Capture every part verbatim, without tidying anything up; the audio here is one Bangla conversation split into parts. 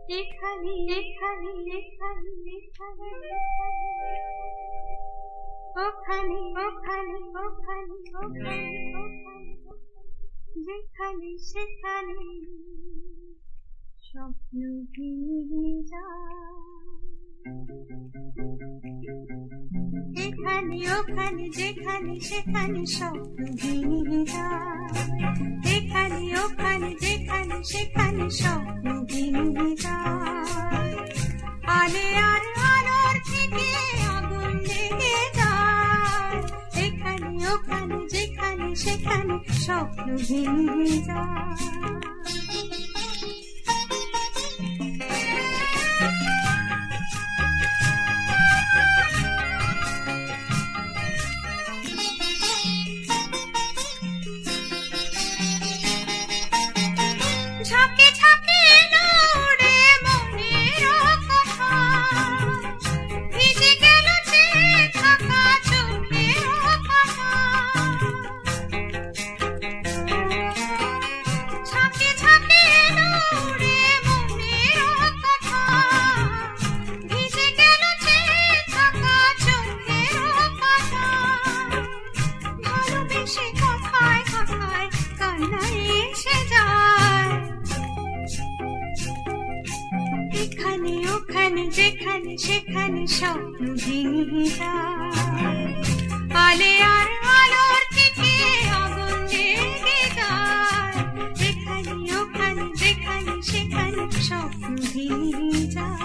এখানে এখানে এখানে এখানে ওখানে ওখানে ওখানে ওখানে ওখানে যেখানে সেখানে স্বপ্ন ভেঙে যায়। এখানে ওখানে যেখানে সেখানে স্বপ্ন ভেঙে যায়। এখানে ওখানে যেখানে সেখানে স্বপ্ন ভেঙে যায়। আলে আর আলোর থেকে আগুন লেগে যায়। এখানে ওখানে যেখানে সেখানে স্বপ্ন ভেঙে যায়। ঝাঁকে ঝাঁকে দৌড়ে মনের কথা, ভিজে গেল চেয়ে থাকা চোখের পাতা। ঝাঁকে ঝাঁকে দৌড়ে মনের কথা, ভিজে গেল চেয়ে থাকা চোখের পাতা। ভালোবেসে কথায় কথায় কান্নায় এসে যায়। এখানে ওখানে যেখানে সেখানে স্বপ্ন ভেঙে যায়। আলে আর আলোর থেকে আগুন লেগে যায়। এখানে ওখানে যেখানে সেখানে স্বপ্ন ভেঙে যায়।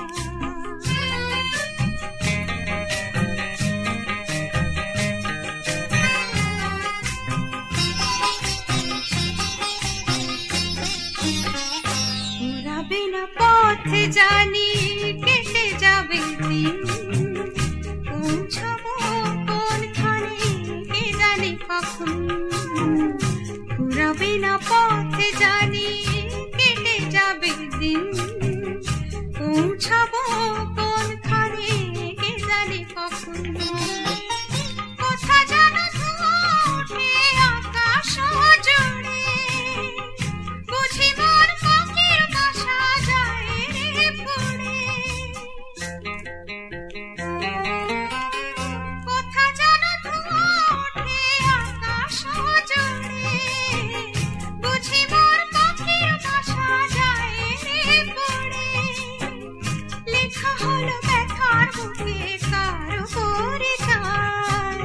বিনা পথে জানি কেটে যাবে দিন, পৌঁছাবো কোনখানে কে জানি কখন। পুরা বিনা পথে জানি কেটে যাবে দিন, পৌঁছাবো কোনখানে কে জানি কখন। কোথা যেন ওঠে আকাশ জুড়ে, বুঝি মন পাখির বাসা যায় রে পড়ে। কোথা যেন ওঠে আকাশ জুড়ে, বুঝি মন পাখির বাসা যায় রে পড়ে। লেখা হলো ব্যথার বুকে কার পরিচয়।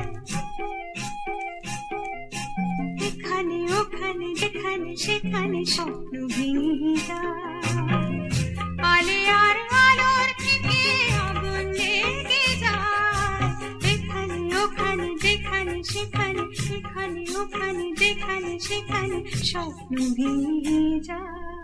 এখানে ওখানে যেখানে সেখানে স্বপ্ন ভেঙে যায়। আলে আর আলোর থেকে আগুন লেগে যায়। এখানে ওখানে যেখানে সেখানে এখানে ওখানে যেখানে সেখানে স্বপ্ন ভেঙে যায়।